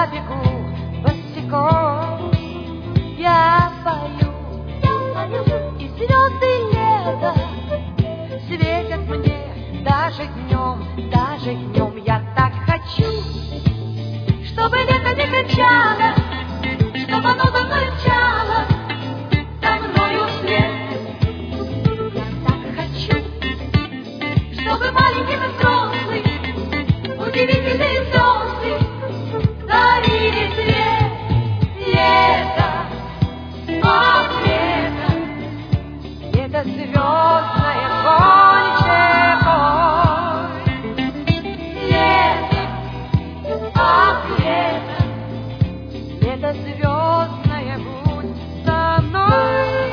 я бегу босиком, я пою, и звезды лета светят мне даже днем я так хочу, чтобы лето не кричало, чтобы оно за мной мчало, за мною вслед. Я так хочу, чтобы маленький и взрослый, удивительные звезды дарили свет. Лето, ах, лето звездное конче мой. Лето, ах, лето звездное, будь со мной.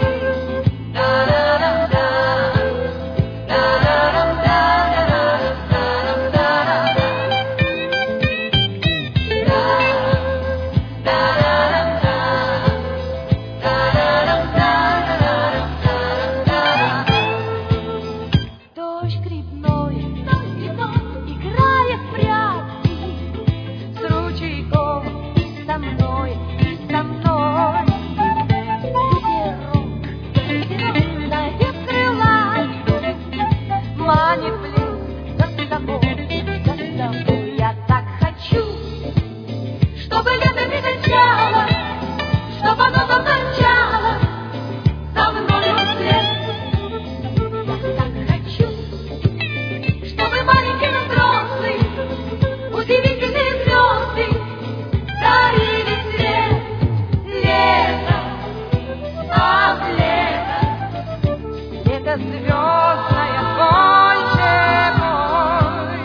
Я так хочу, чтобы лето не кричало, чтобы оно за мной мчало, за мною вслед. Я так хочу, чтобы маленький и взрослый, удивительные звезды дарили свет. Лето, ах, лето звездное конче мой.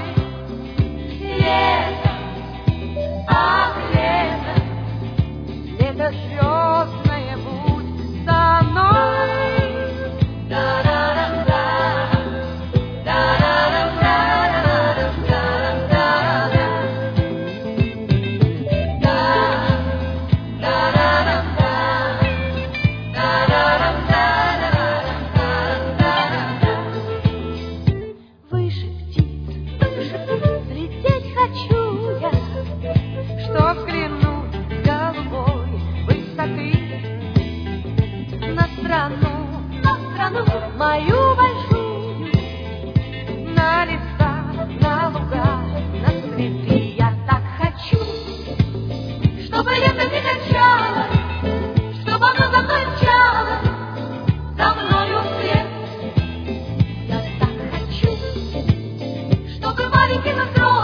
Лето, ах, лето звездное, будь со мной. Выше птиц, лететь хочу я, чтоб взглянуть с голубой высоты на страну мою большую, на леса, на луга, на цветы. Я так хочу, чтобы лето не качало, чтобы оно за мной мчало, за мною вслед. Я так хочу, чтобы маленький и взрослый,